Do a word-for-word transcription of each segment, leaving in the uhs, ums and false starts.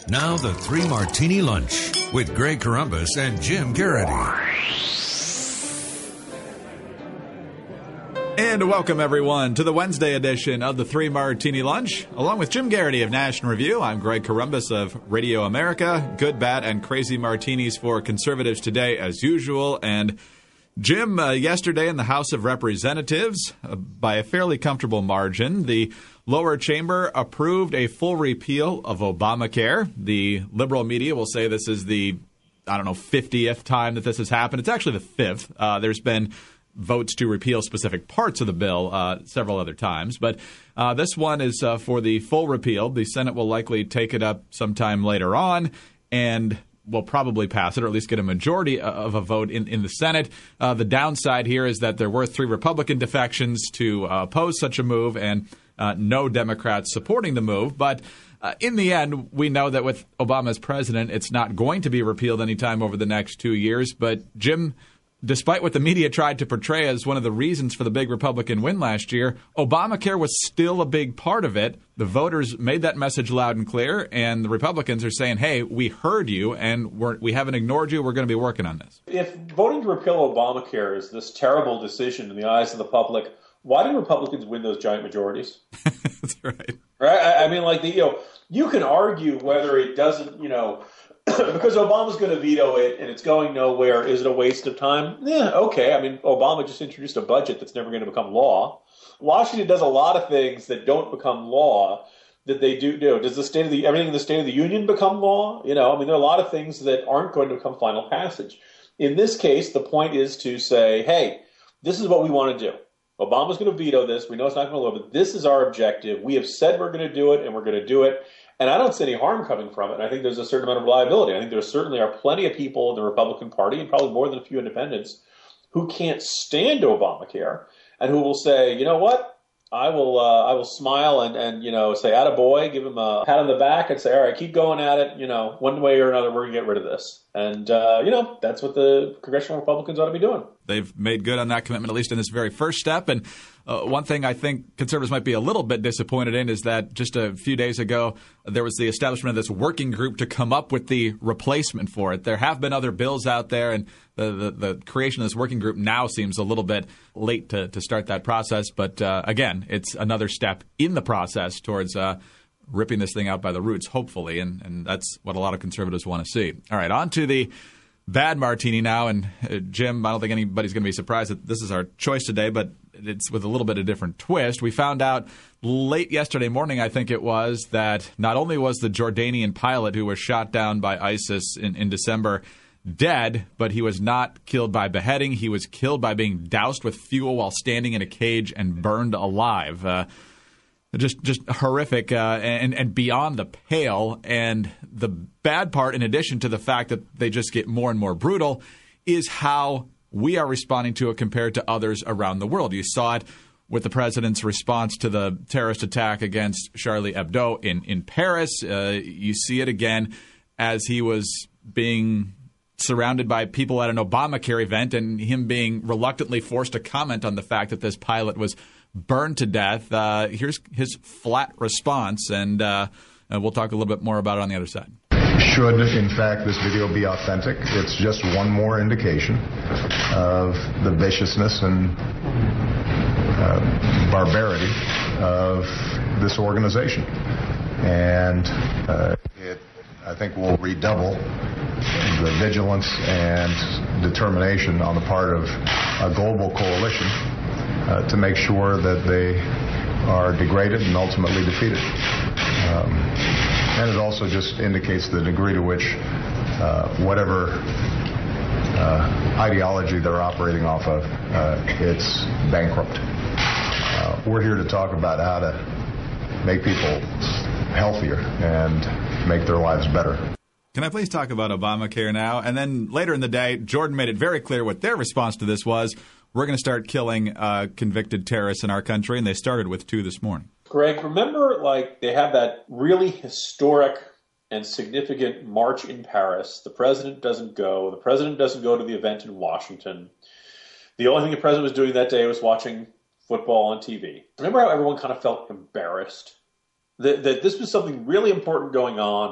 Now the Three Martini Lunch with Greg Corombos and Jim Garrity. And welcome, everyone, to the Wednesday edition of the Three Martini Lunch. Along with Jim Garrity of National Review, I'm Greg Corombos of Radio America. Good, bad, and crazy martinis for conservatives today, as usual. And Jim, uh, yesterday in the House of Representatives, uh, by a fairly comfortable margin, the lower chamber approved a full repeal of Obamacare. The liberal media will say this is the, I don't know, fiftieth time that this has happened. It's actually the fifth. Uh, there's been votes to repeal specific parts of the bill uh, several other times. But uh, this one is uh, for the full repeal. The Senate will likely take it up sometime later on and will probably pass it, or at least get a majority of a vote in, in the Senate. Uh, the downside here is that there were three Republican defections to uh, oppose such a move and uh, no Democrats supporting the move. But uh, in the end, we know that with Obama as president, it's not going to be repealed anytime over the next two years. But Jim, despite what the media tried to portray as one of the reasons for the big Republican win last year, Obamacare was still a big part of it. The voters made that message loud and clear, and the Republicans are saying, hey, we heard you, and we're, we haven't ignored you. We're going to be working on this. If voting to repeal Obamacare is this terrible decision in the eyes of the public, why did Republicans win those giant majorities? That's right. Right? I, I mean, like, the, you know, you can argue whether it doesn't, you know, because Obama's going to veto it and it's going nowhere. Is it a waste of time? Yeah, okay. I mean, Obama just introduced a budget that's never going to become law. Washington does a lot of things that don't become law that they do do. Does the state of the everything in the State of the Union become law? You know, I mean, there are a lot of things that aren't going to become final passage. In this case, the point is to say, hey, this is what we want to do. Obama's going to veto this. We know it's not going to live, but this is our objective. We have said we're going to do it, and we're going to do it. And I don't see any harm coming from it. And I think there's a certain amount of reliability. I think there certainly are plenty of people in the Republican Party, and probably more than a few independents, who can't stand Obamacare and who will say, you know what, I will uh, I will smile and, and, you know, say, attaboy, give him a pat on the back and say, all right, keep going at it. You know, one way or another, we're going to get rid of this. And, uh, you know, that's what the congressional Republicans ought to be doing. They've made good on that commitment, at least in this very first step. And uh, one thing I think conservatives might be a little bit disappointed in is that just a few days ago, there was the establishment of this working group to come up with the replacement for it. There have been other bills out there, and the, the, the creation of this working group now seems a little bit late to, to start that process. But uh, again, it's another step in the process towards uh, ripping this thing out by the roots, hopefully. And, and that's what a lot of conservatives want to see. All right, on to the bad martini now. And uh, Jim, I don't think anybody's going to be surprised that this is our choice today, but it's with a little bit of a different twist. We found out late yesterday morning, I think it was, that not only was the Jordanian pilot who was shot down by ISIS in, in December dead, but he was not killed by beheading. He was killed by being doused with fuel while standing in a cage and burned alive. Uh, Just just horrific uh, and, and beyond the pale. And the bad part, in addition to the fact that they just get more and more brutal, is how we are responding to it compared to others around the world. You saw it with the president's response to the terrorist attack against Charlie Hebdo in, in Paris. Uh, you see it again as he was being surrounded by people at an Obamacare event and him being reluctantly forced to comment on the fact that this pilot was burned to death. Uh, here's his flat response, and uh, we'll talk a little bit more about it on the other side. Should, in fact, this video be authentic, it's just one more indication of the viciousness and uh, barbarity of this organization. And uh, it, I think, will redouble the vigilance and determination on the part of a global coalition Uh, to make sure that they are degraded and ultimately defeated. Um, and it also just indicates the degree to which uh, whatever uh, ideology they're operating off of, uh, it's bankrupt. Uh, we're here to talk about how to make people healthier and make their lives better. Can I please talk about Obamacare now? And then later in the day, Jordan made it very clear what their response to this was. We're going to start killing uh, convicted terrorists in our country, and they started with two this morning. Greg, remember, like, they have that really historic and significant march in Paris. The president doesn't go. The president doesn't go to the event in Washington. The only thing the president was doing that day was watching football on T V. Remember how everyone kind of felt embarrassed? That, that this was something really important going on,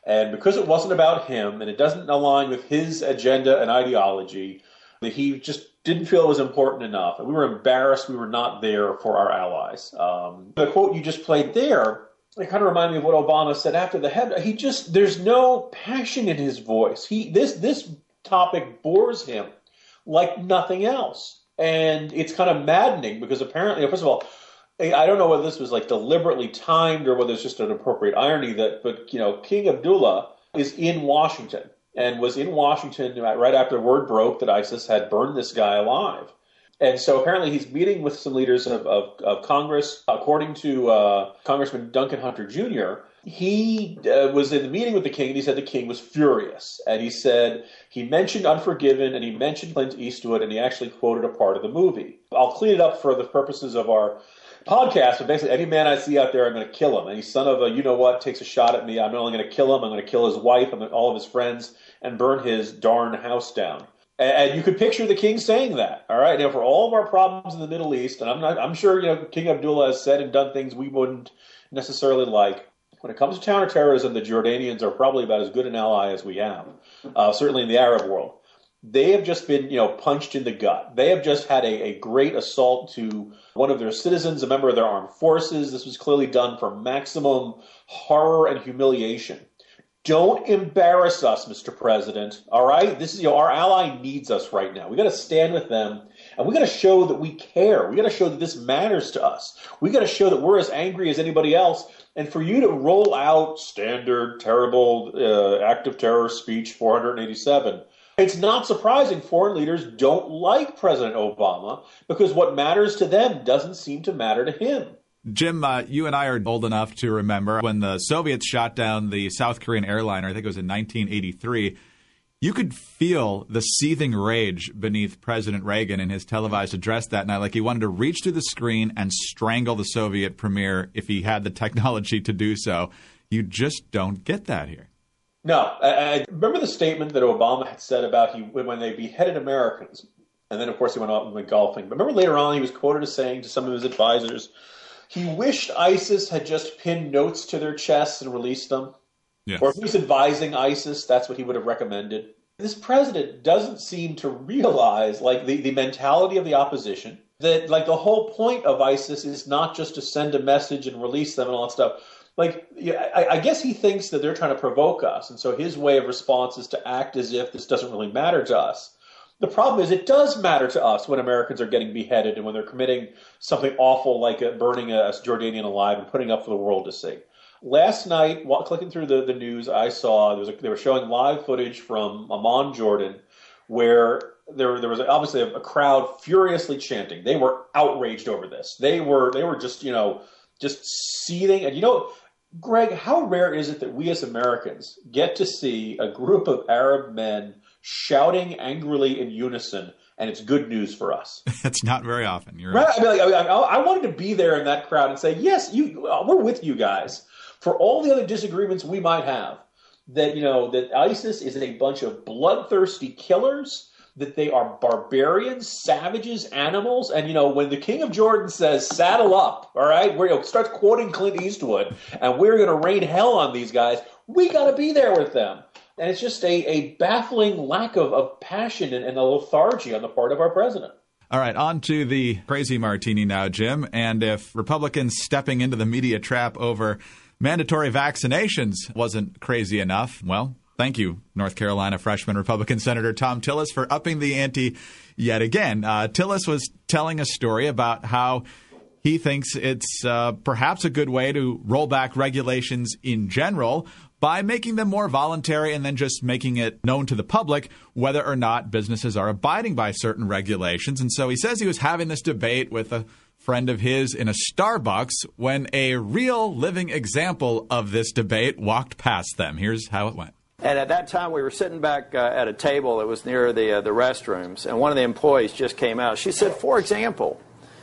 And because it wasn't about him and it doesn't align with his agenda and ideology, that he just didn't feel it was important enough. And we were embarrassed we were not there for our allies. Um, the quote you just played there, it kind of reminded me of what Obama said after the head. He just, there's no passion in his voice. He, this, this topic bores him like nothing else. And it's kind of maddening because apparently, first of all, I don't know whether this was like deliberately timed or whether it's just an appropriate irony that, but, you know, King Abdullah is in Washington and was in Washington right after word broke that ISIS had burned this guy alive. And so apparently he's meeting with some leaders of, of, of Congress. According to uh, Congressman Duncan Hunter Junior, he uh, was in the meeting with the king, and he said the king was furious. And he said he mentioned Unforgiven, and he mentioned Clint Eastwood, and he actually quoted a part of the movie. I'll clean it up for the purposes of our podcast, but basically any man I see out there, I'm going to kill him. Any son of a you-know-what takes a shot at me, I'm not only going to kill him, I'm going to kill his wife and all of his friends and burn his darn house down. And you could picture the king saying that, all right? Now, for all of our problems in the Middle East, and I'm not, I'm sure, you know, King Abdullah has said and done things we wouldn't necessarily like. When it comes to counterterrorism, the Jordanians are probably about as good an ally as we have, uh, certainly in the Arab world. They have just been, you know, punched in the gut. They have just had a, a great assault to one of their citizens, a member of their armed forces. This was clearly done for maximum horror and humiliation. Don't embarrass us, Mister President. All right, this is, you know, our ally needs us right now. We got to stand with them, and we got to show that we care. We got to show that this matters to us. We got to show that we're as angry as anybody else. And for you to roll out standard, terrible, uh, act of terror speech four hundred eighty-seven, it's not surprising foreign leaders don't like President Obama because what matters to them doesn't seem to matter to him. Jim, uh, you and I are old enough to remember when the Soviets shot down the South Korean airliner, I think it was in nineteen eighty-three. You could feel the seething rage beneath President Reagan in his televised address that night. Like he wanted to reach through the screen and strangle the Soviet premier if he had the technology to do so. You just don't get that here. No. I, I remember the statement that Obama had said about he when they beheaded Americans. And then, of course, he went out and went golfing. But remember later on he was quoted as saying to some of his advisors, he wished ISIS had just pinned notes to their chests and released them. Yes. Or if he was advising ISIS, that's what he would have recommended. This president doesn't seem to realize, like, the, the mentality of the opposition, that, like, the whole point of ISIS is not just to send a message and release them and all that stuff. Like, yeah, I, I guess he thinks that they're trying to provoke us, and so his way of response is to act as if this doesn't really matter to us. The problem is it does matter to us when Americans are getting beheaded and when they're committing something awful like a, burning a, a Jordanian alive and putting up for the world to see. Last night, while clicking through the, the news, I saw there was a, they were showing live footage from Amman, Jordan, where there there was obviously a, a crowd furiously chanting. They were outraged over this. They were they were just you know just seething. And you know, Greg, how rare is it that we as Americans get to see a group of Arab men shouting angrily in unison, and it's good news for us? It's not very often. You're right. I, mean, like, I, mean, I, I wanted to be there in that crowd and say, yes, you, we're with you guys. For all the other disagreements we might have, that, you know, that ISIS is a bunch of bloodthirsty killers, that they are barbarians, savages, animals. And, you know, when the King of Jordan says, saddle up, all right, we're, you know, starts quoting Clint Eastwood, and we're going to rain hell on these guys, we got to be there with them. And it's just a, a baffling lack of, of passion and, and a lethargy on the part of our president. All right, on to the crazy martini now, Jim. And if Republicans stepping into the media trap over mandatory vaccinations wasn't crazy enough, well, thank you, North Carolina freshman Republican Senator Thom Tillis, for upping the ante yet again. Uh, Tillis was telling a story about how he thinks it's uh, perhaps a good way to roll back regulations in general by making them more voluntary and then just making it known to the public whether or not businesses are abiding by certain regulations. And so he says he was having this debate with a friend of his in a Starbucks when a real living example of this debate walked past them. Here's how it went. And at that time, we were sitting back uh, at a table that was near the, uh, the restrooms, and one of the employees just came out. She said, for example,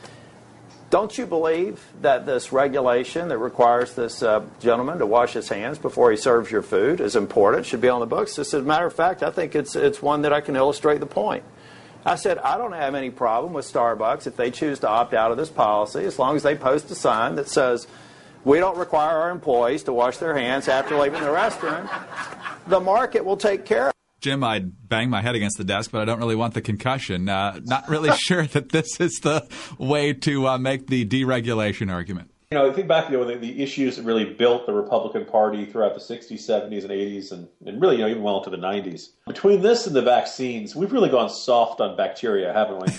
don't you believe that this regulation that requires this uh, gentleman to wash his hands before he serves your food is important, should be on the books? As a matter of fact, I think it's it's one that I can illustrate the point. I said, I don't have any problem with Starbucks if they choose to opt out of this policy, as long as they post a sign that says, we don't require our employees to wash their hands after leaving the restroom. the market will take care of it. Jim, I'd bang my head against the desk, but I don't really want the concussion. Uh, not really sure that this is the way to uh, make the deregulation argument. You know, think back to you know, the, the issues that really built the Republican Party throughout the sixties, seventies, and eighties, and, and really, you know, even well into the nineties. Between this and the vaccines, we've really gone soft on bacteria, haven't we?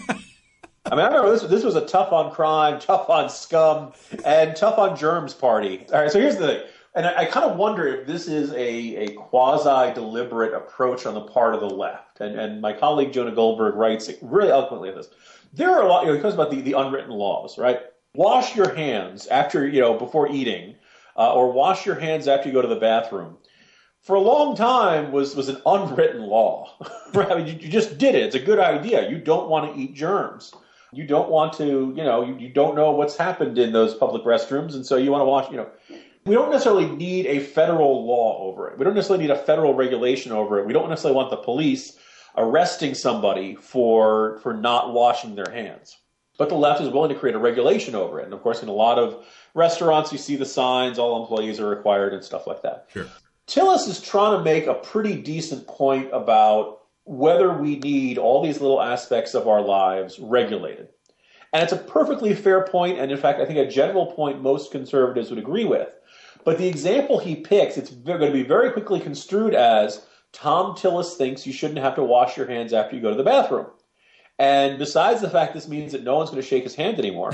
I mean, I remember this, this was a tough on crime, tough on scum, and tough on germs party. All right, so here's the thing. And I, I kind of wonder if this is a, a quasi-deliberate approach on the part of the left. And, and my colleague Jonah Goldberg writes really eloquently on this. There are a lot, you know, it comes about the, the unwritten laws, right? Wash your hands after, you know, before eating, uh, or wash your hands after you go to the bathroom. For a long time was, was an unwritten law, right? I mean, you, you just did it. It's a good idea. You don't want to eat germs. You don't want to, you know, you, you don't know what's happened in those public restrooms, and so you want to wash, you know. We don't necessarily need a federal law over it. We don't necessarily need a federal regulation over it. We don't necessarily want the police arresting somebody for for not washing their hands. But the left is willing to create a regulation over it. And, of course, in a lot of restaurants, you see the signs, all employees are required and stuff like that. Sure. Tillis is trying to make a pretty decent point about whether we need all these little aspects of our lives regulated. And it's a perfectly fair point, and, in fact, I think a general point most conservatives would agree with. But the example he picks, it's going to be very quickly construed as Tom Tillis thinks you shouldn't have to wash your hands after you go to the bathroom. And besides the fact this means that no one's going to shake his hand anymore,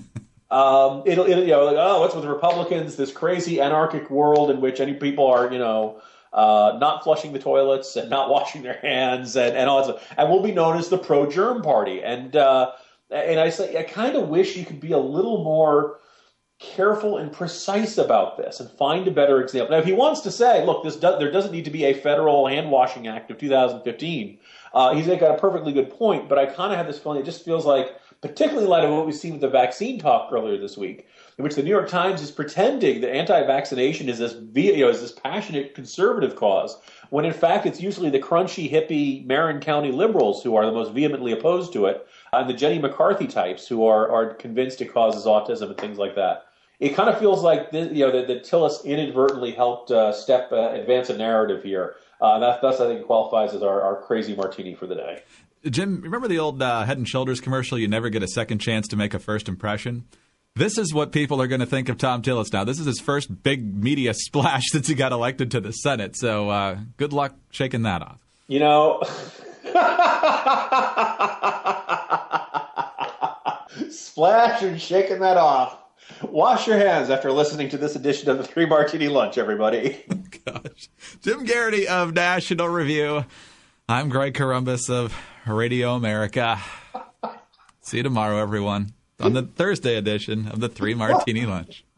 um, it'll, it'll, you know, like, oh, what's with Republicans, this crazy anarchic world in which any people are, you know, uh, not flushing the toilets and not washing their hands and, and all that stuff. And we'll be known as the pro-germ party. And, uh, and I say, I kind of wish you could be a little more careful and precise about this and find a better example. Now, if he wants to say, look, this do, there doesn't need to be a federal hand-washing act of two thousand fifteen, uh, he's got a perfectly good point, but I kind of have this feeling, it just feels like, particularly in light of what we've seen with the vaccine talk earlier this week, in which the New York Times is pretending that anti-vaccination is this, you know, is this passionate conservative cause, when in fact it's usually the crunchy, hippie Marin County liberals who are the most vehemently opposed to it, and the Jenny McCarthy types who are, are convinced it causes autism and things like that. It kind of feels like this, you know, that, that Tillis inadvertently helped uh, step uh, advance a narrative here. Uh, that, that's, I think, qualifies as our, our crazy martini for the day. Jim, remember the old uh, Head and Shoulders commercial, you never get a second chance to make a first impression? This is what people are going to think of Tom Tillis now. This is his first big media splash since he got elected to the Senate. So uh, good luck shaking that off. You know, splash and shaking that off. Wash your hands after listening to this edition of the Three Martini Lunch, everybody. Gosh. Jim Garrity of National Review. I'm Greg Corombos of Radio America. See you tomorrow, everyone, on the Thursday edition of the Three Martini Lunch.